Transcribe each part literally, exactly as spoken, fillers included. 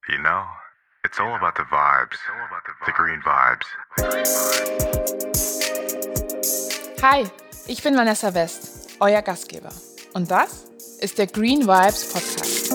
You know, it's all about the vibes, the green vibes. Hi, ich bin Vanessa West, euer Gastgeber. Und das ist der Green Vibes Podcast.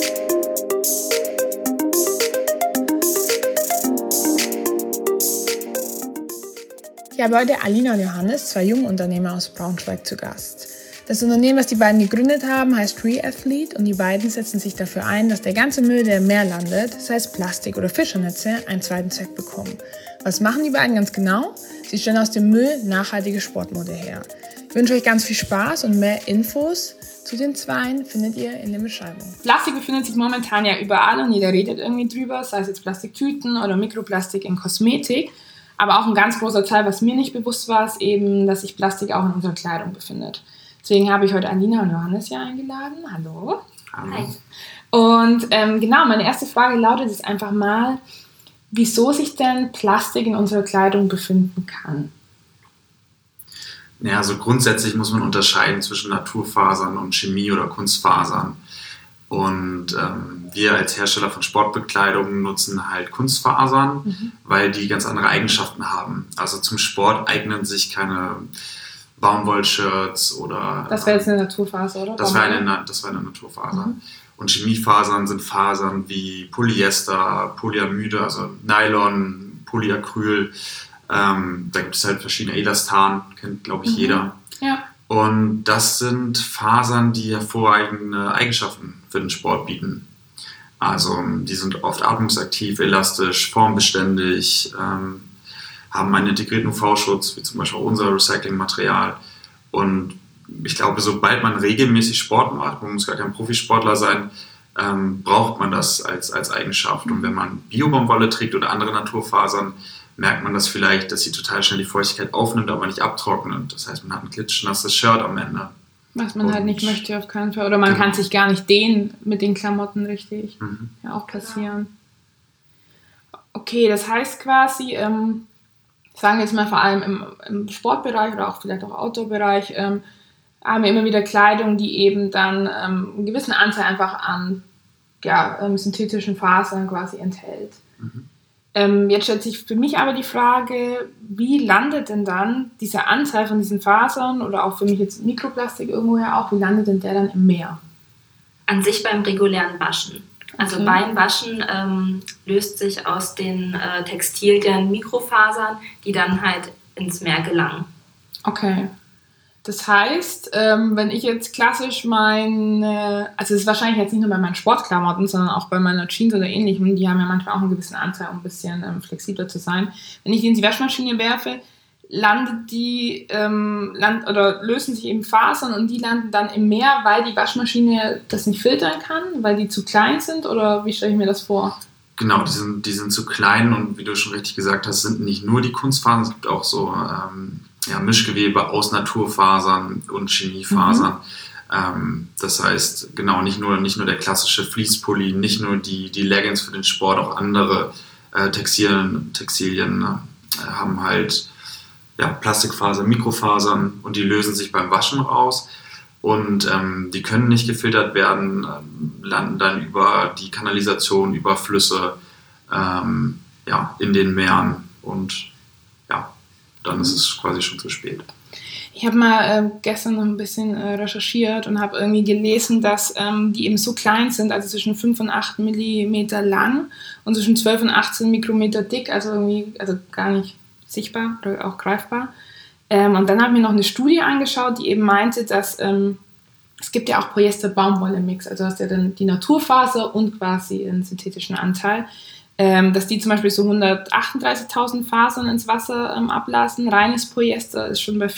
Ich habe heute Alina und Johannes, zwei junge Unternehmer aus Braunschweig, zu Gast. Das Unternehmen, das die beiden gegründet haben, heißt Reathlete und die beiden setzen sich dafür ein, dass der ganze Müll, der im Meer landet, sei es Plastik oder Fischernetze, einen zweiten Zweck bekommen. Was machen die beiden ganz genau? Sie stellen aus dem Müll nachhaltige Sportmode her. Ich wünsche euch ganz viel Spaß und mehr Infos zu den Zweien findet ihr in der Beschreibung. Plastik befindet sich momentan ja überall und jeder redet irgendwie drüber, sei es jetzt Plastiktüten oder Mikroplastik in Kosmetik. Aber auch ein ganz großer Teil, was mir nicht bewusst war, ist eben, dass sich Plastik auch in unserer Kleidung befindet. Deswegen habe ich heute Alina und Johannes hier eingeladen. Hallo. Hi. Und ähm, genau, meine erste Frage lautet jetzt einfach mal, wieso sich denn Plastik in unserer Kleidung befinden kann? Ja, also grundsätzlich muss man unterscheiden zwischen Naturfasern und Chemie- oder Kunstfasern. Und ähm, wir als Hersteller von Sportbekleidung nutzen halt Kunstfasern, mhm. weil die ganz andere Eigenschaften haben. Also zum Sport eignen sich keine Baumwollshirts oder... Das wäre jetzt eine Naturfaser, oder? Das wäre eine, das wäre eine Naturfaser. Mhm. Und Chemiefasern sind Fasern wie Polyester, Polyamide, also Nylon, Polyacryl. Ähm, da gibt es halt verschiedene Elastan, kennt glaube ich mhm. jeder. Ja. Und das sind Fasern, die hervorragende Eigenschaften für den Sport bieten. Also die sind oft atmungsaktiv, elastisch, formbeständig, ähm, haben einen integrierten U V-Schutz, wie zum Beispiel unser Recyclingmaterial. Und ich glaube, sobald man regelmäßig Sport macht, man muss gar kein Profisportler sein, ähm, braucht man das als, als Eigenschaft. Und wenn man Biobaumwolle trägt oder andere Naturfasern, merkt man das vielleicht, dass sie total schnell die Feuchtigkeit aufnimmt, aber nicht abtrocknet. Das heißt, man hat ein klitschnasses Shirt am Ende. Was man Und halt nicht möchte auf keinen Fall. Oder man genau. kann sich gar nicht dehnen mit den Klamotten richtig. Mhm. Ja, auch passieren. Okay, das heißt quasi, ähm, sagen wir jetzt mal vor allem im, im Sportbereich oder auch vielleicht auch Outdoor-Bereich, ähm, haben wir immer wieder Kleidung, die eben dann ähm, einen gewissen Anteil einfach an ja, ähm, synthetischen Fasern quasi enthält. Mhm. Ähm, jetzt stellt sich für mich aber die Frage, wie landet denn dann dieser Anteil von diesen Fasern oder auch für mich jetzt Mikroplastik irgendwo ja auch, wie landet denn der dann im Meer? An sich beim regulären Waschen. Also okay. beim Waschen ähm, löst sich aus den äh, Textilien Mikrofasern, die dann halt ins Meer gelangen. Okay. Das heißt, ähm, wenn ich jetzt klassisch meine, also es ist wahrscheinlich jetzt nicht nur bei meinen Sportklamotten, sondern auch bei meiner Jeans oder ähnlichem, die haben ja manchmal auch einen gewissen Anteil, um ein bisschen ähm, flexibler zu sein. Wenn ich die in die Waschmaschine werfe, landet die, ähm, land, oder lösen sich eben Fasern und die landen dann im Meer, weil die Waschmaschine das nicht filtern kann, weil die zu klein sind, oder wie stelle ich mir das vor? Genau, die sind, die sind zu klein und wie du schon richtig gesagt hast, sind nicht nur die Kunstfasern, es gibt auch so ähm, ja, Mischgewebe aus Naturfasern und Chemiefasern. Mhm. Ähm, das heißt, genau, nicht nur, nicht nur der klassische Fleece-Pulli, nicht nur die, die Leggings für den Sport, auch andere äh, Textilien, Textilien äh, haben halt ja, Plastikfasern, Mikrofasern und die lösen sich beim Waschen raus. Und ähm, die können nicht gefiltert werden, äh, landen dann über die Kanalisation, über Flüsse ähm, ja, in den Meeren und ja, dann ist es quasi schon zu spät. Ich habe mal äh, gestern noch ein bisschen äh, recherchiert und habe irgendwie gelesen, dass ähm, die eben so klein sind, also zwischen fünf und acht Millimeter lang und zwischen zwölf und achtzehn Mikrometer dick, also irgendwie also gar nicht sichtbar oder auch greifbar. Ähm, und dann habe ich mir noch eine Studie angeschaut, die eben meinte, dass ähm, es gibt ja auch Polyester-Baumwolle-Mix, also hast ja dann die Naturfaser und quasi einen synthetischen Anteil, ähm, dass die zum Beispiel so hundertachtunddreißigtausend Fasern ins Wasser ähm, ablassen. Reines Polyester ist schon bei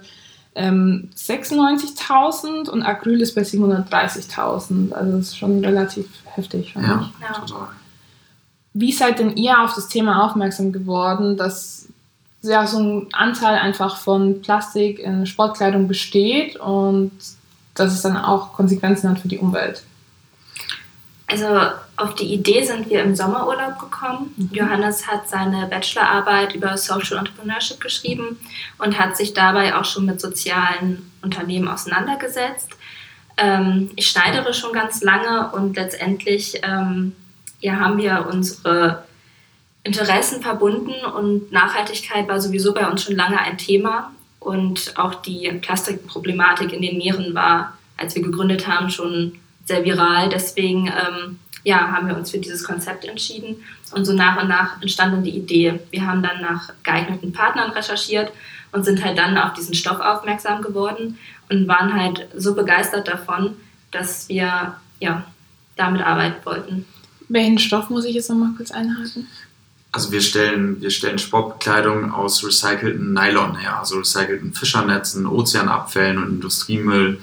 vierhundertsechsundneunzigtausend und Acryl ist bei siebenhundertdreißigtausend. Also das ist schon relativ heftig. Ja, ja, total. Wie seid denn ihr auf das Thema aufmerksam geworden, dass ja, so ein Anteil einfach von Plastik in Sportkleidung besteht und dass es dann auch Konsequenzen hat für die Umwelt? Also auf die Idee sind wir im Sommerurlaub gekommen. Mhm. Johannes hat seine Bachelorarbeit über Social Entrepreneurship geschrieben und hat sich dabei auch schon mit sozialen Unternehmen auseinandergesetzt. Ähm, ich schneidere schon ganz lange und letztendlich ähm, ja, haben wir unsere Interessen verbunden und Nachhaltigkeit war sowieso bei uns schon lange ein Thema und auch die Plastikproblematik in den Meeren war, als wir gegründet haben, schon sehr viral. Deswegen ähm, ja, haben wir uns für dieses Konzept entschieden und so nach und nach entstand dann die Idee. Wir haben dann nach geeigneten Partnern recherchiert und sind halt dann auf diesen Stoff aufmerksam geworden und waren halt so begeistert davon, dass wir ja, damit arbeiten wollten. Welchen Stoff muss ich jetzt nochmal kurz einhaken? Also wir stellen, wir stellen Sportbekleidung aus recycelten Nylon her, also recycelten Fischernetzen, Ozeanabfällen und Industriemüll.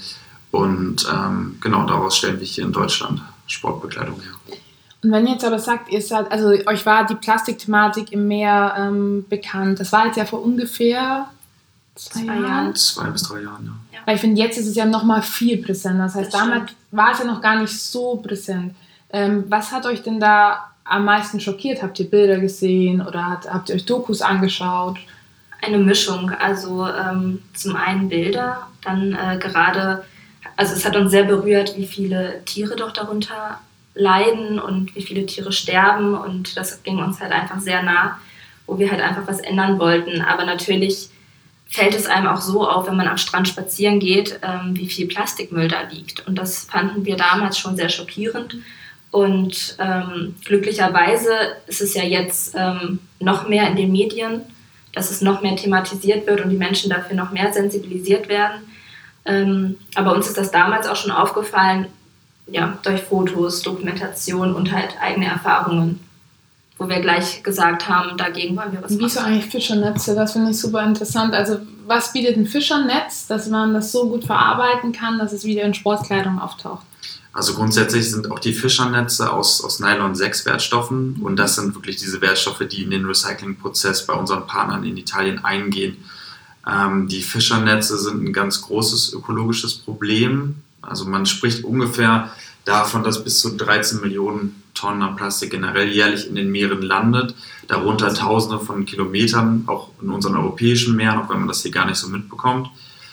Und ähm, genau daraus stellen wir hier in Deutschland Sportbekleidung her. Und wenn ihr jetzt aber sagt, ihr seid, also euch war die Plastikthematik im Meer ähm, bekannt, das war jetzt ja vor ungefähr zwei, zwei Jahren? Zwei bis drei Jahren, ja. ja. Weil ich finde, jetzt ist es ja nochmal viel präsenter. Das heißt, das damals war es ja noch gar nicht so präsent. Ähm, was hat euch denn da am meisten schockiert? Habt ihr Bilder gesehen oder hat, habt ihr euch Dokus angeschaut? Eine Mischung, also ähm, zum einen Bilder, dann äh, gerade, also es hat uns sehr berührt, wie viele Tiere doch darunter leiden und wie viele Tiere sterben und das ging uns halt einfach sehr nah, wo wir halt einfach was ändern wollten, aber natürlich fällt es einem auch so auf, wenn man am Strand spazieren geht, ähm, wie viel Plastikmüll da liegt und das fanden wir damals schon sehr schockierend. Und ähm, glücklicherweise ist es ja jetzt ähm, noch mehr in den Medien, dass es noch mehr thematisiert wird und die Menschen dafür noch mehr sensibilisiert werden. Ähm, aber uns ist das damals auch schon aufgefallen, ja, durch Fotos, Dokumentation und halt eigene Erfahrungen, wo wir gleich gesagt haben, dagegen wollen wir was machen. Wieso eigentlich Fischernetze? Das finde ich super interessant. Also was bietet ein Fischernetz, dass man das so gut verarbeiten kann, dass es wieder in Sportkleidung auftaucht? Also grundsätzlich sind auch die Fischernetze aus, aus Nylon sechs Wertstoffen und das sind wirklich diese Wertstoffe, die in den Recyclingprozess bei unseren Partnern in Italien eingehen. Ähm, die Fischernetze sind ein ganz großes ökologisches Problem. Also man spricht ungefähr davon, dass bis zu dreizehn Millionen Tonnen an Plastik generell jährlich in den Meeren landet. Darunter Tausende von Kilometern, auch in unseren europäischen Meeren, auch wenn man das hier gar nicht so mitbekommt.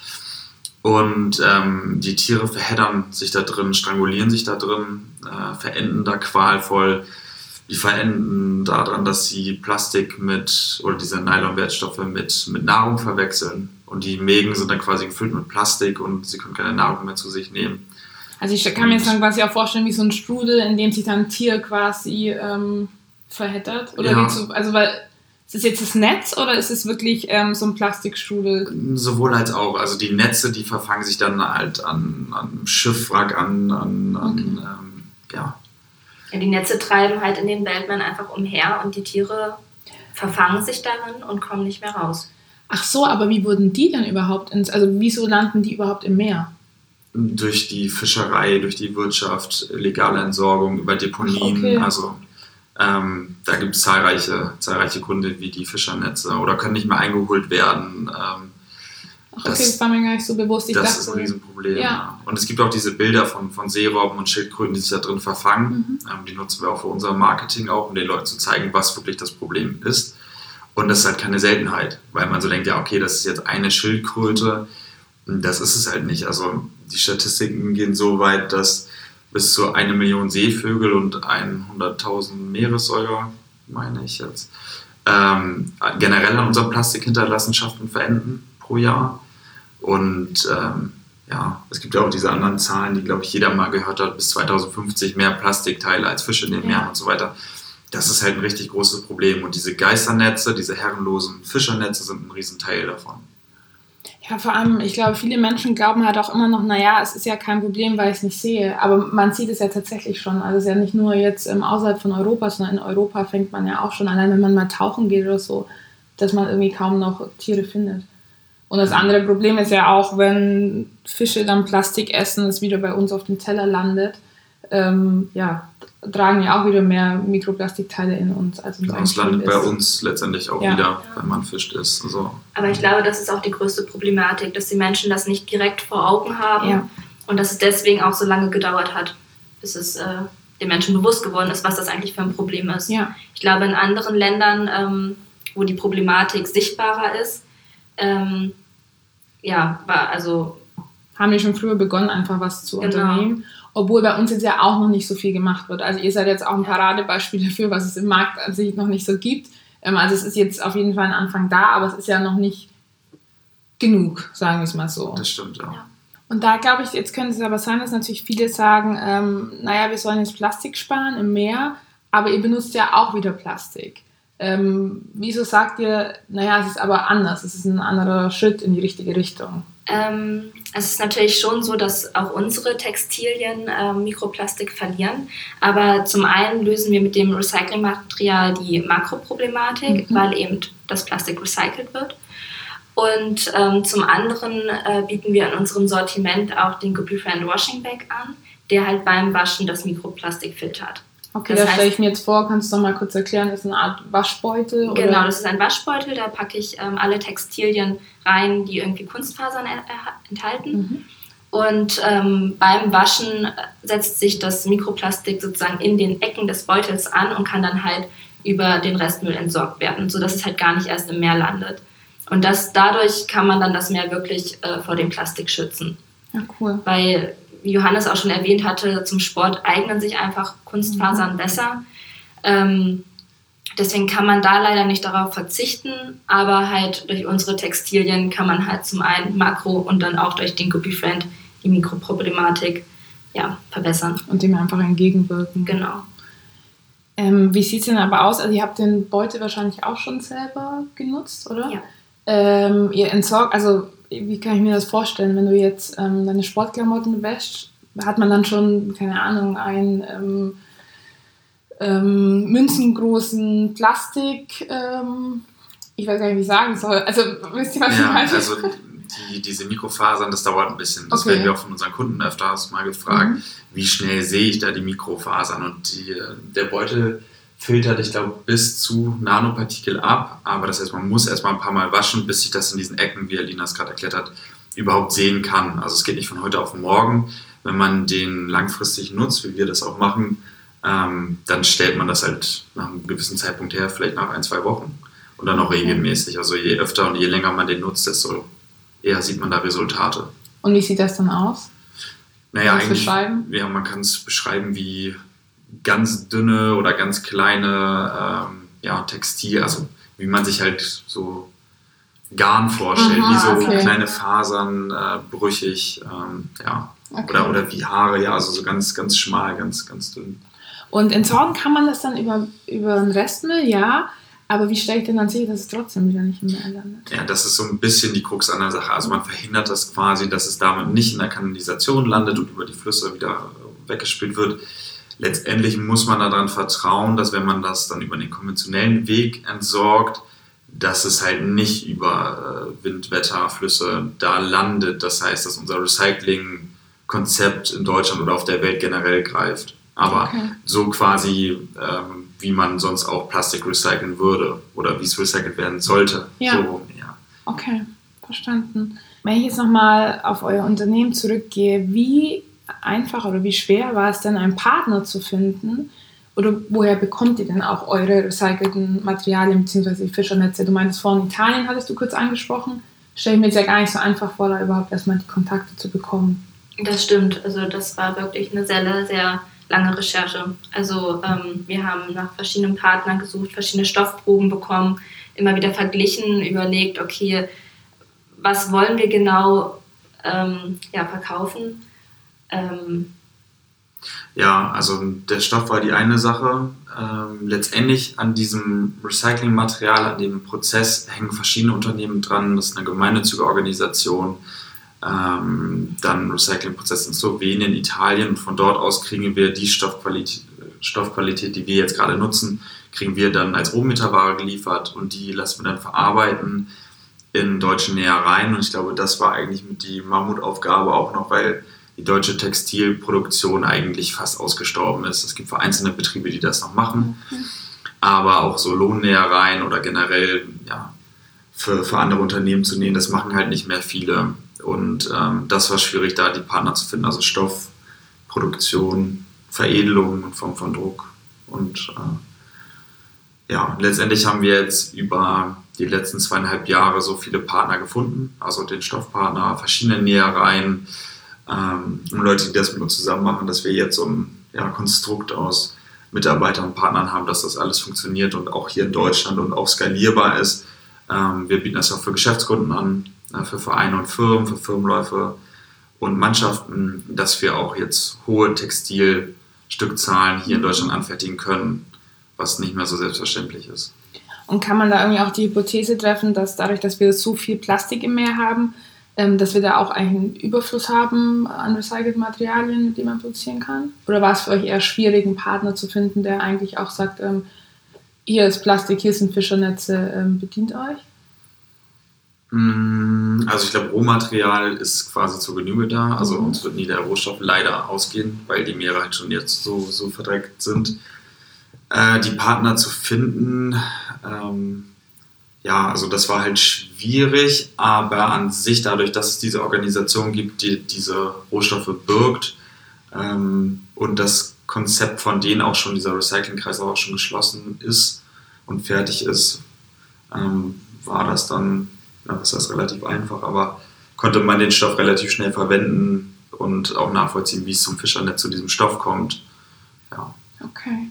Und ähm, die Tiere verheddern sich da drin, strangulieren sich da drin, äh, verenden da qualvoll. Die verenden daran, dass sie Plastik mit, oder diese Nylon-Wertstoffe mit, mit Nahrung verwechseln. Und die Mägen sind dann quasi gefüllt mit Plastik und sie können keine Nahrung mehr zu sich nehmen. Also ich kann mir jetzt dann quasi auch vorstellen, wie so ein Strudel, in dem sich dann ein Tier quasi ähm, verheddert. Oder ja. wie zu, also weil... Ist es jetzt das Netz oder ist es wirklich ähm, so ein Plastikstrudel? Sowohl als auch. Also die Netze, die verfangen sich dann halt an, an Schiffwrack, an, an, okay. an ähm, ja. ja. Die Netze treiben halt in den Weltmeeren einfach umher und die Tiere verfangen sich darin und kommen nicht mehr raus. Ach so, aber wie wurden die dann überhaupt ins, also wieso landen die überhaupt im Meer? Durch die Fischerei, durch die Wirtschaft, legale Entsorgung, über Deponien, okay. also Ähm, da gibt es zahlreiche, zahlreiche Gründe wie die Fischernetze oder können nicht mehr eingeholt werden. Ähm, Ach okay, das, das war mir gar nicht so bewusst. Ich das dachte, ist ein Riesenproblem. Ja. Ja. Und es gibt auch diese Bilder von, von Seerobben und Schildkröten, die sich da drin verfangen. Mhm. Ähm, die nutzen wir auch für unser Marketing auch, um den Leuten zu zeigen, was wirklich das Problem ist. Und das ist halt keine Seltenheit, weil man so denkt, ja okay, das ist jetzt eine Schildkröte. Das ist es halt nicht. Also die Statistiken gehen so weit, dass bis zu eine Million Seevögel und hunderttausend Meeressäuger, meine ich jetzt, ähm, generell an unseren Plastikhinterlassenschaften verenden pro Jahr. Und ähm, ja, es gibt ja auch diese anderen Zahlen, die, glaube ich, jeder mal gehört hat, bis zweitausendfünfzig mehr Plastikteile als Fische in den Meeren ja. und so weiter. Das ist halt ein richtig großes Problem. Und diese Geisternetze, diese herrenlosen Fischernetze sind ein Riesenteil davon. Ja, vor allem, ich glaube, viele Menschen glauben halt auch immer noch, naja, es ist ja kein Problem, weil ich es nicht sehe. Aber man sieht es ja tatsächlich schon. Also es ist ja nicht nur jetzt ähm, außerhalb von Europa, sondern in Europa fängt man ja auch schon, allein wenn man mal tauchen geht oder so, dass man irgendwie kaum noch Tiere findet. Und das andere Problem ist ja auch, wenn Fische dann Plastik essen, es wieder bei uns auf dem Teller landet, ähm, ja, tragen ja auch wieder mehr Mikroplastikteile in uns. Als genau, es landet bei uns letztendlich auch ja. wieder, wenn man fischt ist. Also. Aber ich glaube, das ist auch die größte Problematik, dass die Menschen das nicht direkt vor Augen haben ja. und dass es deswegen auch so lange gedauert hat, bis es äh, den Menschen bewusst geworden ist, was das eigentlich für ein Problem ist. Ja. Ich glaube, in anderen Ländern, ähm, wo die Problematik sichtbarer ist, ähm, ja, war also... haben die schon früher begonnen, einfach was zu genau. unternehmen. Obwohl bei uns jetzt ja auch noch nicht so viel gemacht wird. Also ihr seid jetzt auch ein Paradebeispiel dafür, was es im Markt an sich noch nicht so gibt. Ähm, also es ist jetzt auf jeden Fall ein Anfang da, aber es ist ja noch nicht genug, sagen wir es mal so. Das stimmt, ja. Ja. Und da glaube ich, jetzt könnte es aber sein, dass natürlich viele sagen, ähm, naja, wir sollen jetzt Plastik sparen im Meer, aber ihr benutzt ja auch wieder Plastik. Ähm, wieso sagt ihr, naja, es ist aber anders, es ist ein anderer Schritt in die richtige Richtung? Ähm, es ist natürlich schon so, dass auch unsere Textilien äh, Mikroplastik verlieren. Aber zum einen lösen wir mit dem Recyclingmaterial die Makroproblematik, mhm. weil eben das Plastik recycelt wird. Und ähm, zum anderen äh, bieten wir in unserem Sortiment auch den Guppy Friend Washing Bag an, der halt beim Waschen das Mikroplastik filtert. Okay, das das stelle heißt, ich mir jetzt vor. Kannst du noch mal kurz erklären, das ist eine Art Waschbeutel? Oder? Genau, das ist ein Waschbeutel, da packe ich ähm, alle Textilien rein, die irgendwie Kunstfasern er- er- enthalten. Mhm. Und ähm, beim Waschen setzt sich das Mikroplastik sozusagen in den Ecken des Beutels an und kann dann halt über den Restmüll entsorgt werden, sodass es halt gar nicht erst im Meer landet. Und das, dadurch kann man dann das Meer wirklich äh, vor dem Plastik schützen. Ja, cool. Weil, wie Johannes auch schon erwähnt hatte, zum Sport eignen sich einfach Kunstfasern mhm. besser. Ähm, deswegen kann man da leider nicht darauf verzichten, aber halt durch unsere Textilien kann man halt zum einen Makro und dann auch durch den Guppy Friend die Mikroproblematik ja, verbessern. Und dem einfach entgegenwirken. Genau. Ähm, wie sieht es denn aber aus? Also ihr habt den Beutel wahrscheinlich auch schon selber genutzt, oder? Ja. Ähm, ihr entsorgt, also wie kann ich mir das vorstellen, wenn du jetzt ähm, deine Sportklamotten wäschst, hat man dann schon, keine Ahnung, einen ähm, ähm, münzengroßen Plastik, ähm, ich weiß gar nicht, wie ich sagen soll, also wisst ihr, was Ja, ich meine? also die, diese Mikrofasern, das dauert ein bisschen. Das Okay. werden wir auch von unseren Kunden öfters mal gefragt, Mhm. wie schnell sehe ich da die Mikrofasern. Und die, der Beutel filtert, ich glaube, bis zu Nanopartikel ab. Aber das heißt, man muss erstmal ein paar Mal waschen, bis sich das in diesen Ecken, wie Alina es gerade erklärt hat, überhaupt sehen kann. Also es geht nicht von heute auf morgen. Wenn man den langfristig nutzt, wie wir das auch machen, ähm, dann stellt man das halt nach einem gewissen Zeitpunkt her, vielleicht nach ein, zwei Wochen. Und dann auch regelmäßig. Also je öfter und je länger man den nutzt, desto eher sieht man da Resultate. Und wie sieht das dann aus? Naja, Kannst du eigentlich, beschreiben? ja, man kann es beschreiben wie ganz dünne oder ganz kleine ähm, ja, Textil, also wie man sich halt so Garn vorstellt, Aha, wie so okay. kleine Fasern, äh, brüchig, ähm, ja. Okay. Oder, oder wie Haare, ja, also so ganz, ganz schmal, ganz, ganz dünn. Und entsorgen kann man das dann über, über den Restmüll, ja, aber wie stelle ich denn dann sicher, dass es trotzdem wieder nicht im Meer landet? Ja, das ist so ein bisschen die Krux an der Sache. Also man verhindert das quasi, dass es damit nicht in der Kanalisation landet und über die Flüsse wieder weggespült wird. Letztendlich muss man daran vertrauen, dass wenn man das dann über den konventionellen Weg entsorgt, dass es halt nicht über äh, Wind, Wetter, Flüsse da landet. Das heißt, dass unser Recycling-Konzept in Deutschland oder auf der Welt generell greift. Aber Okay. so quasi, ähm, wie man sonst auch Plastik recyceln würde oder wie es recycelt werden sollte. Ja. So, ja. Okay, verstanden. Wenn ich jetzt nochmal auf euer Unternehmen zurückgehe, wie einfach oder wie schwer war es denn, einen Partner zu finden? Oder woher bekommt ihr denn auch eure recycelten Materialien bzw. Fischernetze? Du meintest vorhin Italien, hattest du kurz angesprochen. Stelle ich mir jetzt ja gar nicht so einfach vor, da überhaupt erstmal die Kontakte zu bekommen. Das stimmt, also das war wirklich eine sehr, sehr lange Recherche. Also ähm, wir haben nach verschiedenen Partnern gesucht, verschiedene Stoffproben bekommen, immer wieder verglichen, überlegt, okay, was wollen wir genau ähm, ja, verkaufen? Ähm, Ja, also der Stoff war die eine Sache. Ähm, letztendlich an diesem Recyclingmaterial, an dem Prozess hängen verschiedene Unternehmen dran. Das ist eine gemeinnützige Organisation. Ähm, dann Recyclingprozess in Slowenien, Italien. Und von dort aus kriegen wir die Stoffqualität, Stoffqualität, die wir jetzt gerade nutzen, kriegen wir dann als Rohmeterware geliefert und die lassen wir dann verarbeiten in deutsche Nähereien. Und ich glaube, das war eigentlich mit die Mammutaufgabe auch noch, weil die deutsche Textilproduktion eigentlich fast ausgestorben ist. Es gibt vereinzelte Betriebe, die das noch machen, aber auch so Lohnnähereien oder generell ja, für, für andere Unternehmen zu nähen, das machen halt nicht mehr viele. Und ähm, das war schwierig, da die Partner zu finden, also Stoff, Produktion, Veredelung in Form von Druck. Und äh, ja, letztendlich haben wir jetzt über die letzten zweieinhalb Jahre so viele Partner gefunden, also den Stoffpartner, verschiedene Nähereien, ähm, und Leute, die das mit uns zusammen machen, dass wir jetzt so ein ja, Konstrukt aus Mitarbeitern und Partnern haben, dass das alles funktioniert und auch hier in Deutschland und auch skalierbar ist. Ähm, wir bieten das auch für Geschäftskunden an, äh, für Vereine und Firmen, für Firmenläufe und Mannschaften, dass wir auch jetzt hohe Textilstückzahlen hier in Deutschland anfertigen können, was nicht mehr so selbstverständlich ist. Und kann man da irgendwie auch die Hypothese treffen, dass dadurch, dass wir so viel Plastik im Meer haben, ähm, dass wir da auch eigentlich einen Überfluss haben an recycelten Materialien, die man produzieren kann? Oder war es für euch eher schwierig, einen Partner zu finden, der eigentlich auch sagt, ähm, hier ist Plastik, hier sind Fischernetze, ähm, bedient euch? Also ich glaube, Rohmaterial ist quasi zur Genüge da. Also mhm. uns wird nie der Rohstoff leider ausgehen, weil die Meere halt schon jetzt so, so verdreckt sind. Äh, die Partner zu finden, ähm, ja, also das war halt schwierig, aber an sich dadurch, dass es diese Organisation gibt, die diese Rohstoffe birgt ähm, und das Konzept von denen auch schon, dieser Recyclingkreis auch schon geschlossen ist und fertig ist, ähm, war das dann, ja, das heißt relativ einfach, aber konnte man den Stoff relativ schnell verwenden und auch nachvollziehen, wie es zum Fischernetz zu diesem Stoff kommt. Ja. Okay.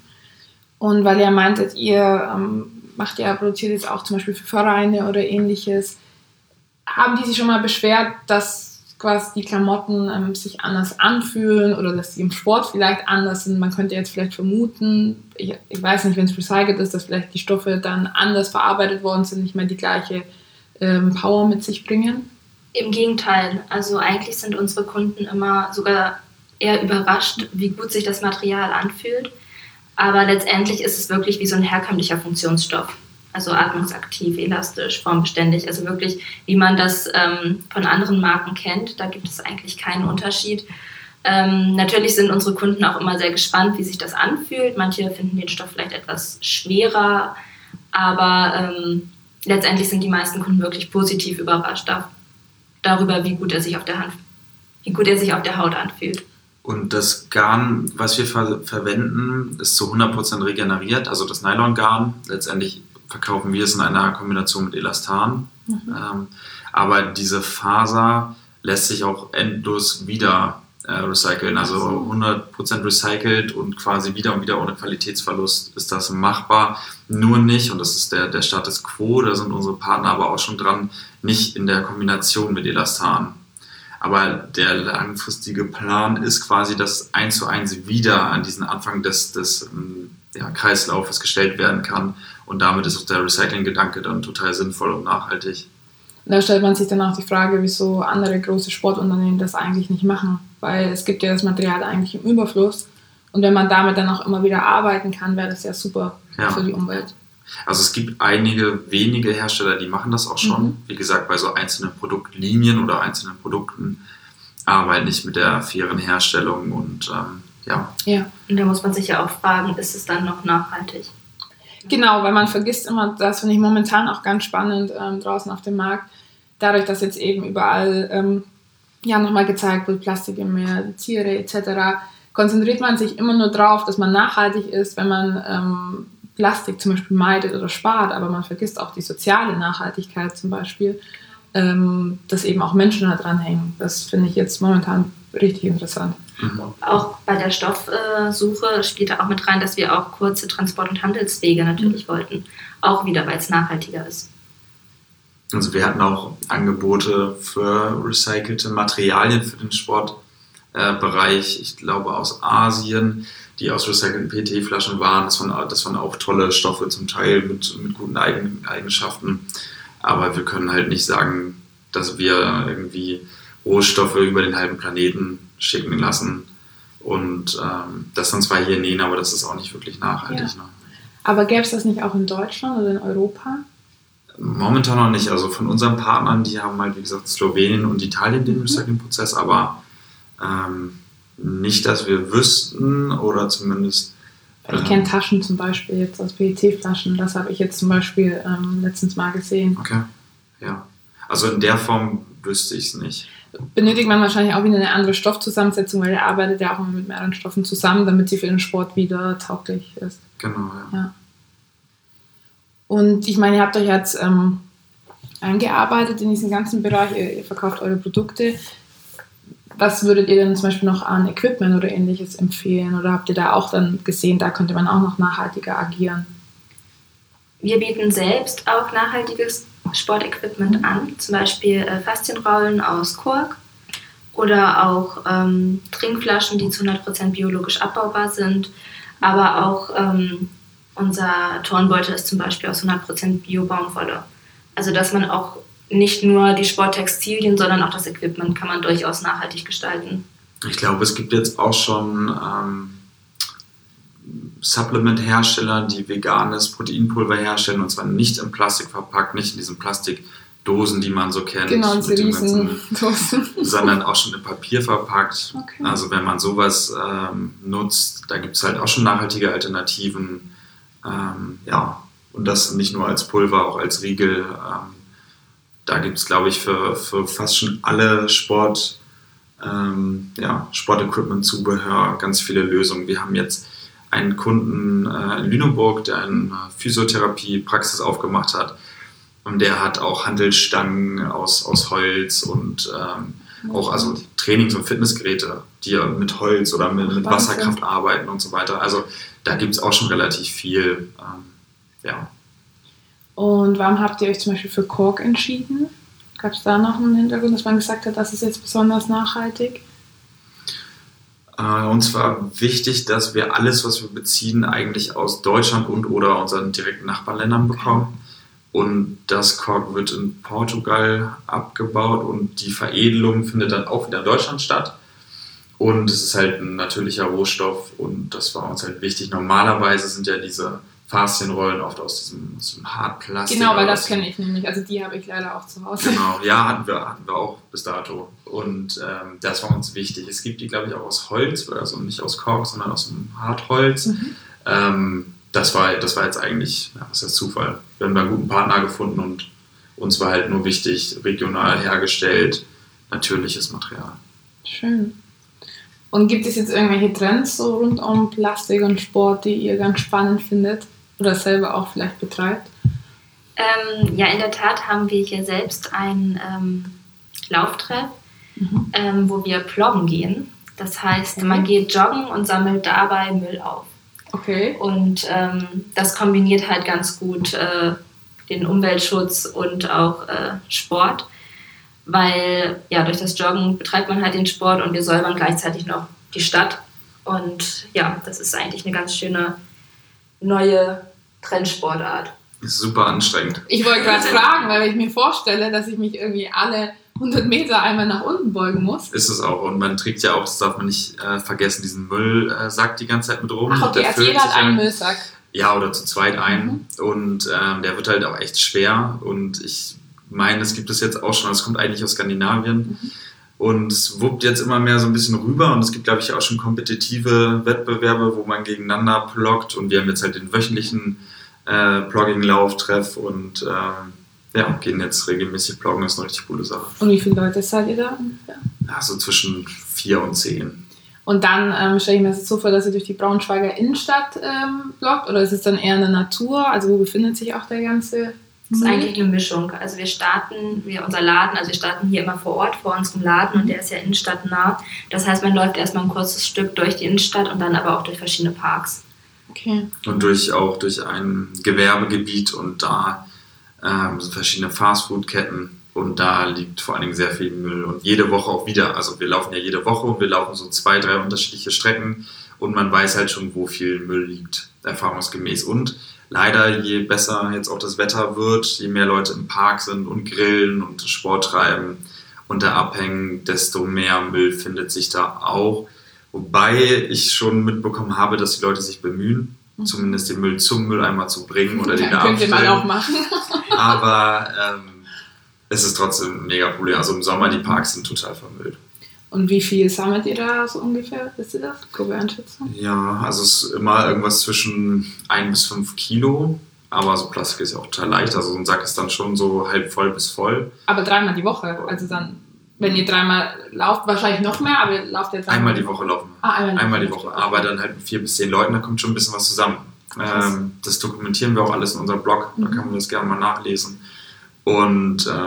Und weil ihr meintet, ihr ähm, macht ja, produziert jetzt auch zum Beispiel für Vereine oder ähnliches, haben die sich schon mal beschwert, dass quasi die Klamotten ähm, sich anders anfühlen oder dass die im Sport vielleicht anders sind? Man könnte jetzt vielleicht vermuten, ich, ich weiß nicht, wenn es recycelt ist, dass vielleicht die Stoffe dann anders verarbeitet worden sind, nicht mehr die gleiche ähm, Power mit sich bringen? Im Gegenteil, also eigentlich sind unsere Kunden immer sogar eher überrascht, wie gut sich das Material anfühlt. Aber letztendlich ist es wirklich wie so ein herkömmlicher Funktionsstoff. Also atmungsaktiv, elastisch, formbeständig. Also wirklich, wie man das ähm, von anderen Marken kennt. Da gibt es eigentlich keinen Unterschied. Ähm, natürlich sind unsere Kunden auch immer sehr gespannt, wie sich das anfühlt. Manche finden den Stoff vielleicht etwas schwerer. Aber ähm, letztendlich sind die meisten Kunden wirklich positiv überrascht da, darüber, wie gut er sich auf der Hand, wie gut er sich auf der Haut anfühlt. Und das Garn, was wir ver- verwenden, ist zu hundert Prozent regeneriert, also das Nylongarn. Letztendlich verkaufen wir es in einer Kombination mit Elastan. Mhm. Ähm, aber diese Faser lässt sich auch endlos wieder äh, recyceln. Also hundert Prozent recycelt und quasi wieder und wieder ohne Qualitätsverlust ist das machbar. Nur nicht, und das ist der, der Status quo, da sind unsere Partner aber auch schon dran, nicht in der Kombination mit Elastan. Aber der langfristige Plan ist quasi, dass eins zu eins wieder an diesen Anfang des, des ja, Kreislaufes gestellt werden kann. Und damit ist auch der Recycling-Gedanke dann total sinnvoll und nachhaltig. Da stellt man sich dann auch die Frage, wieso andere große Sportunternehmen das eigentlich nicht machen. Weil es gibt ja das Material eigentlich im Überfluss. Und wenn man damit dann auch immer wieder arbeiten kann, wäre das ja super ja. für die Umwelt. Also es gibt einige wenige Hersteller, die machen das auch schon. Mhm. Wie gesagt, bei so einzelnen Produktlinien oder einzelnen Produkten, aber halt nicht mit der fairen Herstellung und ähm, ja. Ja, und da muss man sich ja auch fragen, ist es dann noch nachhaltig? Genau, weil man vergisst immer, das finde ich momentan auch ganz spannend ähm, draußen auf dem Markt, dadurch, dass jetzt eben überall ähm, ja nochmal gezeigt wird, Plastik im Meer, Tiere et cetera, konzentriert man sich immer nur drauf, dass man nachhaltig ist, wenn man ähm, Plastik zum Beispiel meidet oder spart, aber man vergisst auch die soziale Nachhaltigkeit zum Beispiel, ähm, dass eben auch Menschen da dranhängen. Das finde ich jetzt momentan richtig interessant. Mhm. Auch bei der Stoffsuche spielt da auch mit rein, dass wir auch kurze Transport- und Handelswege natürlich mhm. wollten. Auch wieder, weil es nachhaltiger ist. Also wir hatten auch Angebote für recycelte Materialien für den Sportbereich, äh, ich glaube aus Asien, die aus recycelten P E T-Flaschen waren. Das waren, das waren auch tolle Stoffe zum Teil mit, mit guten Eigen, Eigenschaften. Aber wir können halt nicht sagen, dass wir irgendwie Rohstoffe über den halben Planeten schicken lassen und ähm, das dann zwar hier nähen, aber das ist auch nicht wirklich nachhaltig. Ja. Ne? Aber gäbe es das nicht auch in Deutschland oder in Europa? Momentan noch nicht. Also von unseren Partnern, die haben halt, wie gesagt, Slowenien und Italien den Recycling-Prozess, aber ähm, nicht, dass wir wüssten oder zumindest... Ich kenne Taschen zum Beispiel jetzt aus P E T-Flaschen, das habe ich jetzt zum Beispiel ähm, letztens mal gesehen. Okay, ja. Also in der Form wüsste ich es nicht. Benötigt man wahrscheinlich auch wieder eine andere Stoffzusammensetzung, weil der arbeitet ja auch immer mit mehreren Stoffen zusammen, damit sie für den Sport wieder tauglich ist. Genau, ja. ja. Und ich meine, ihr habt euch jetzt ähm, eingearbeitet in diesen ganzen Bereich, ihr, ihr verkauft eure Produkte. was würdet ihr denn zum Beispiel noch an Equipment oder Ähnliches empfehlen? Oder habt ihr da auch dann gesehen, da könnte man auch noch nachhaltiger agieren? Wir bieten selbst auch nachhaltiges Sportequipment an, zum Beispiel äh, Faszienrollen aus Kork oder auch ähm, Trinkflaschen, die zu hundert Prozent biologisch abbaubar sind, aber auch ähm, unser Turnbeutel ist zum Beispiel aus hundert Prozent Bio-Baumwolle. Also dass man auch nicht nur die Sporttextilien, sondern auch das Equipment kann man durchaus nachhaltig gestalten. Ich glaube, es gibt jetzt auch schon ähm, Supplement-Hersteller, die veganes Proteinpulver herstellen, und zwar nicht in Plastik verpackt, nicht in diesen Plastikdosen, die man so kennt, genau, mit den ganzen, Dosen. sondern auch schon in Papier verpackt. Okay. Also wenn man sowas ähm, nutzt, da gibt es halt auch schon nachhaltige Alternativen. Ähm, ja, und das nicht nur als Pulver, auch als Riegel. Ähm, da gibt es, glaube ich, für, für fast schon alle Sport, ähm, ja, Sportequipment-Zubehör ganz viele Lösungen. Wir haben jetzt einen Kunden äh, in Lüneburg, der eine Physiotherapie-Praxis aufgemacht hat, und der hat auch Hantelstangen aus, aus Holz und ähm, auch also Trainings- und Fitnessgeräte, die mit Holz oder mit, mit Wasserkraft arbeiten und so weiter. Also da gibt es auch schon relativ viel. Ähm, ja. Und warum habt ihr euch zum Beispiel für Kork entschieden? Gab es da noch einen Hintergrund, dass man gesagt hat, das ist jetzt besonders nachhaltig? Äh, uns war wichtig, dass wir alles, was wir beziehen, eigentlich aus Deutschland und oder unseren direkten Nachbarländern bekommen. Und das Kork wird in Portugal abgebaut und die Veredelung findet dann auch wieder in Deutschland statt. Und es ist halt ein natürlicher Rohstoff und das war uns halt wichtig. Normalerweise sind ja diese Faszienrollen oft aus diesem, aus diesem Hartplastik. Genau, weil das kenne ich nämlich. Also die habe ich leider auch zu Hause. Genau, ja, hatten wir, hatten wir auch bis dato. Und ähm, das war uns wichtig. Es gibt die, glaube ich, auch aus Holz, also nicht aus Kork, sondern aus dem Hartholz. Mhm. Ähm, das, war, das war jetzt eigentlich, ja, was ist Zufall. Wir haben da einen guten Partner gefunden und uns war halt nur wichtig, regional hergestellt, natürliches Material. Schön. Und gibt es jetzt irgendwelche Trends so rund um Plastik und Sport, die ihr ganz spannend findet oder selber auch vielleicht betreibt? Ähm, ja, in der Tat haben wir hier selbst einen ähm, Lauftreff, mhm. ähm, wo wir ploggen gehen. Das heißt, okay. man geht joggen und sammelt dabei Müll auf. Okay. Und ähm, das kombiniert halt ganz gut äh, den Umweltschutz und auch äh, Sport. Weil ja, durch das Joggen betreibt man halt den Sport und wir säubern gleichzeitig noch die Stadt. Und ja, das ist eigentlich eine ganz schöne neue Trendsportart. Ist super anstrengend. Ich wollte gerade fragen, weil ich mir vorstelle, dass ich mich irgendwie alle hundert Meter einmal nach unten beugen muss. Ist es auch. Und man trägt ja auch, das darf man nicht äh, vergessen, diesen Müllsack die ganze Zeit mit rum. Ach okay, der also jeder hat einen Müllsack. Ja, oder zu zweit einen. Mhm. Und ähm, der wird halt auch echt schwer. Und ich meine, das gibt es jetzt auch schon. Das kommt eigentlich aus Skandinavien. Mhm. Und es wuppt jetzt immer mehr so ein bisschen rüber. Und es gibt, glaube ich, auch schon kompetitive Wettbewerbe, wo man gegeneinander ploggt. Und wir haben jetzt halt den wöchentlichen äh, Plogging-Lauftreff und äh, ja, gehen jetzt regelmäßig ploggen. Das ist eine richtig coole Sache. Und wie viele Leute seid ihr da ungefähr? Ja, so zwischen vier und zehn. Und dann ähm, stelle ich mir das jetzt so vor, dass ihr durch die Braunschweiger Innenstadt ähm, bloggt? Oder ist es dann eher eine Natur? Also wo befindet sich auch der ganze... Das ist eigentlich eine Mischung. Also wir starten, wir, unser Laden, also wir starten hier immer vor Ort, vor unserem Laden und der ist ja innenstadtnah. Das heißt, man läuft erstmal ein kurzes Stück durch die Innenstadt und dann aber auch durch verschiedene Parks. Okay. Und durch, auch durch ein Gewerbegebiet und da ähm, sind verschiedene Fastfood-Ketten und da liegt vor allen Dingen sehr viel Müll und jede Woche auch wieder. Also wir laufen ja jede Woche und wir laufen so zwei, drei unterschiedliche Strecken und man weiß halt schon, wo viel Müll liegt, erfahrungsgemäß. Und leider, je besser jetzt auch das Wetter wird, je mehr Leute im Park sind und grillen und Sport treiben und da abhängen, desto mehr Müll findet sich da auch. Wobei ich schon mitbekommen habe, dass die Leute sich bemühen, mhm. zumindest den Müll zum Mülleimer zu bringen oder den ja, da abstellen. Könnte man auch machen. Aber ähm, es ist trotzdem ein mega Problem. Also im Sommer, die Parks sind total vermüllt. Und wie viel sammelt ihr da so ungefähr? Wisst ihr das? Grobe Einschätzung? Ja, also es ist immer irgendwas zwischen ein bis fünf Kilo. Aber so Plastik ist ja auch total leicht. Also so ein Sack ist dann schon so halb voll bis voll. Aber dreimal die Woche? Also dann, wenn ihr dreimal lauft, wahrscheinlich noch mehr, aber ihr lauft ja dreimal. Einmal die Woche laufen wir. Ah, einmal, einmal die Woche. Aber dann halt mit vier bis zehn Leuten, da kommt schon ein bisschen was zusammen. Ähm, das dokumentieren wir auch alles in unserem Blog. Da kann man das gerne mal nachlesen. Und ähm,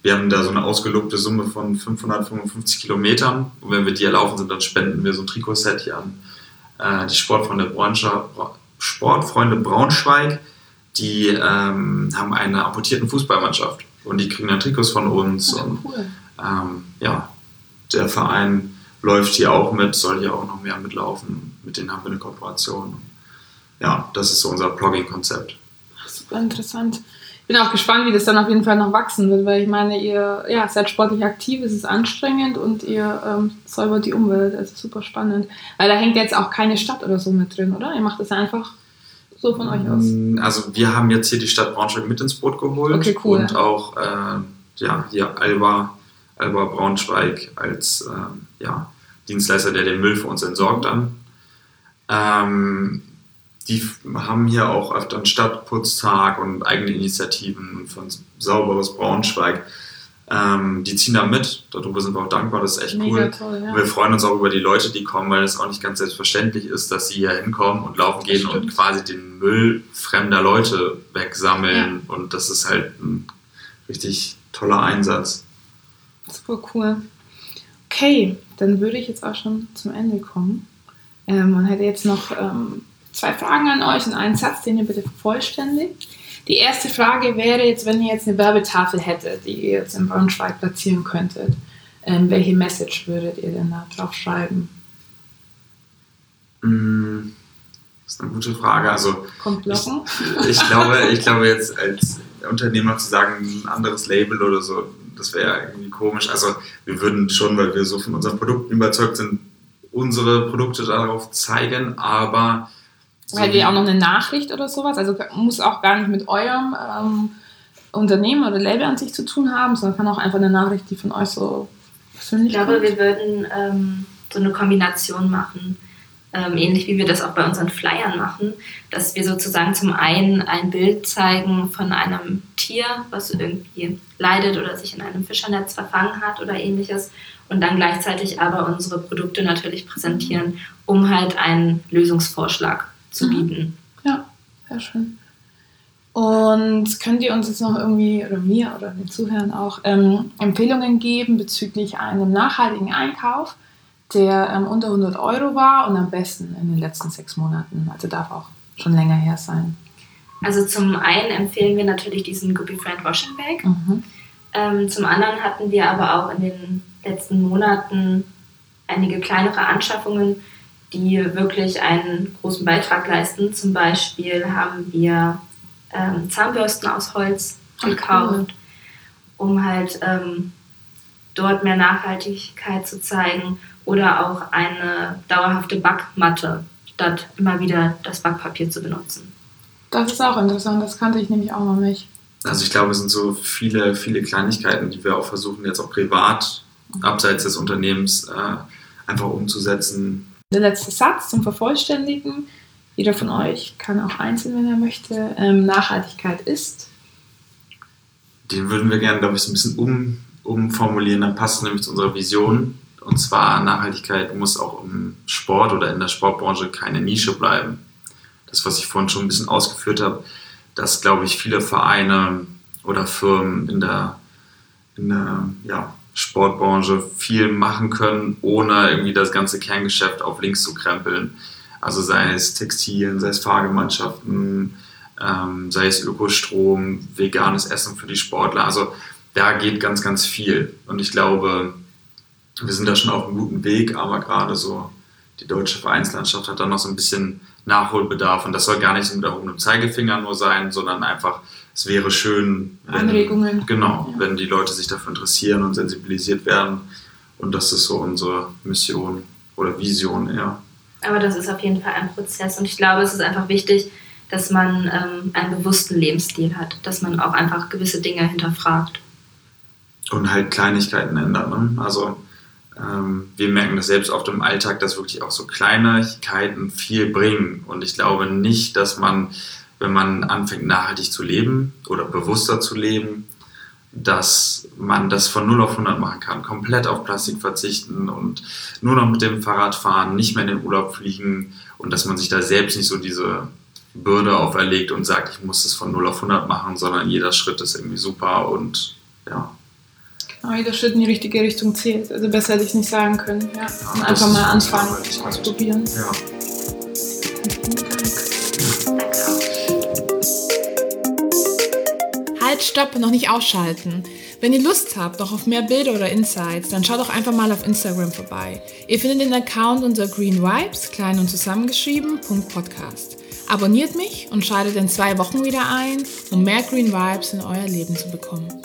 wir haben da so eine ausgelobte Summe von fünfhundertfünfundfünfzig Kilometern. Und wenn wir die erlaufen sind, dann spenden wir so ein Trikotset hier an äh, die Sportfreunde, Braunschweig, Sportfreunde Braunschweig. Die ähm, haben eine amputierten Fußballmannschaft. Und die kriegen dann Trikots von uns. Ja, und cool. ähm, ja, der Verein läuft hier auch mit, soll hier auch noch mehr mitlaufen. Mit denen haben wir eine Kooperation. Ja, das ist so unser Blogging-Konzept. Super interessant. Ich bin auch gespannt, wie das dann auf jeden Fall noch wachsen wird, weil ich meine, ihr ja, seid sportlich aktiv, es ist anstrengend und ihr ähm, säubert die Umwelt. Also super spannend. Weil da hängt jetzt auch keine Stadt oder so mit drin, oder? Ihr macht das einfach so von euch aus. Also wir haben jetzt hier die Stadt Braunschweig mit ins Boot geholt. Okay, cool. Und auch äh, ja, hier Alba, Alba Braunschweig als äh, ja, Dienstleister, der den Müll für uns entsorgt dann. Ähm, die haben hier auch öfter einen Stadtputztag und eigene Initiativen von Sauberes Braunschweig. Ähm, die ziehen da mit, darüber sind wir auch dankbar, das ist echt Mega cool. toll, ja. Und wir freuen uns auch über die Leute, die kommen, weil es auch nicht ganz selbstverständlich ist, dass sie hier hinkommen und laufen gehen und quasi den Müll fremder Leute wegsammeln. Ja. Und das ist halt ein richtig toller Einsatz. Super cool. Okay, dann würde ich jetzt auch schon zum Ende kommen. Ähm, man hätte jetzt noch ähm, zwei Fragen an euch und einen Satz, den ihr bitte vervollständigt. Die erste Frage wäre jetzt, wenn ihr jetzt eine Werbetafel hättet, die ihr jetzt in Braunschweig platzieren könntet, ähm, welche Message würdet ihr denn da drauf schreiben? Das ist eine gute Frage. Also Kommt Blocken? Ich, ich, glaube, ich glaube jetzt als Unternehmer zu sagen, ein anderes Label oder so, das wäre irgendwie komisch. Also wir würden schon, weil wir so von unseren Produkten überzeugt sind, unsere Produkte darauf zeigen, aber... So Hättet ihr auch noch eine Nachricht oder sowas? Also muss auch gar nicht mit eurem ähm, Unternehmen oder Label an sich zu tun haben, sondern kann auch einfach eine Nachricht, die von euch so persönlich Ich glaube, kommt. wir würden ähm, so eine Kombination machen, ähm, ähnlich wie wir das auch bei unseren Flyern machen, dass wir sozusagen zum einen ein Bild zeigen von einem Tier, was irgendwie leidet oder sich in einem Fischernetz verfangen hat oder ähnliches und dann gleichzeitig aber unsere Produkte natürlich präsentieren, um halt einen Lösungsvorschlag zu bieten. Ja, sehr schön. Und könnt ihr uns jetzt noch irgendwie, oder mir oder den Zuhörern auch, ähm, Empfehlungen geben bezüglich einem nachhaltigen Einkauf, der ähm, unter hundert Euro war und am besten in den letzten sechs Monaten, also darf auch schon länger her sein? Also zum einen empfehlen wir natürlich diesen Guppy Friend Washing Bag. Mhm. Ähm, zum anderen hatten wir aber auch in den letzten Monaten einige kleinere Anschaffungen, die wirklich einen großen Beitrag leisten. Zum Beispiel haben wir ähm, Zahnbürsten aus Holz gekauft, cool. um halt ähm, dort mehr Nachhaltigkeit zu zeigen oder auch eine dauerhafte Backmatte, statt immer wieder das Backpapier zu benutzen. Das ist auch interessant, das kannte ich nämlich auch noch nicht. Also ich glaube, es sind so viele, viele Kleinigkeiten, die wir auch versuchen jetzt auch privat, abseits des Unternehmens, äh, einfach umzusetzen. Der letzte Satz zum Vervollständigen. Jeder von euch kann auch einzeln, wenn er möchte. Ähm, Nachhaltigkeit ist? Den würden wir gerne, glaube ich, so ein bisschen um, umformulieren. Dann passt es nämlich zu unserer Vision. Und zwar, Nachhaltigkeit muss auch im Sport oder in der Sportbranche keine Nische bleiben. Das, was ich vorhin schon ein bisschen ausgeführt habe, dass, glaube ich, viele Vereine oder Firmen in der, in der ja, Sportbranche viel machen können, ohne irgendwie das ganze Kerngeschäft auf links zu krempeln. Also sei es Textilien, sei es Fahrgemeinschaften, ähm, sei es Ökostrom, veganes Essen für die Sportler. Also da geht ganz, ganz viel. Und ich glaube, wir sind da schon auf einem guten Weg, aber gerade so die deutsche Vereinslandschaft hat da noch so ein bisschen Nachholbedarf. Und das soll gar nicht so mit erhobenem Zeigefinger nur sein, sondern einfach, es wäre schön, wenn, Anregungen. Genau, Ja. wenn die Leute sich dafür interessieren und sensibilisiert werden. Und das ist so unsere Mission oder Vision eher. Aber das ist auf jeden Fall ein Prozess. Und ich glaube, es ist einfach wichtig, dass man ähm, einen bewussten Lebensstil hat, dass man auch einfach gewisse Dinge hinterfragt. Und halt Kleinigkeiten ändert. Ne? Also ähm, wir merken das selbst oft im Alltag, dass wirklich auch so Kleinigkeiten viel bringen. Und ich glaube nicht, dass man, wenn man anfängt nachhaltig zu leben oder bewusster zu leben, dass man das von null auf hundert machen kann. Komplett auf Plastik verzichten und nur noch mit dem Fahrrad fahren, nicht mehr in den Urlaub fliegen und dass man sich da selbst nicht so diese Bürde auferlegt und sagt, ich muss das von null auf hundert machen, sondern jeder Schritt ist irgendwie super und ja, Aber jeder Schritt in die richtige Richtung zählt. Also besser hätte ich es nicht sagen können. Ja. Ja, Und das einfach ist mal anfangen, Arbeit. ausprobieren. Ja. Halt, stopp, noch nicht ausschalten. Wenn ihr Lust habt, noch auf mehr Bilder oder Insights, dann schaut doch einfach mal auf Instagram vorbei. Ihr findet den Account unter Green Vibes, klein und zusammengeschrieben, Podcast. Abonniert mich und schaltet in zwei Wochen wieder ein, um mehr Green Vibes in euer Leben zu bekommen.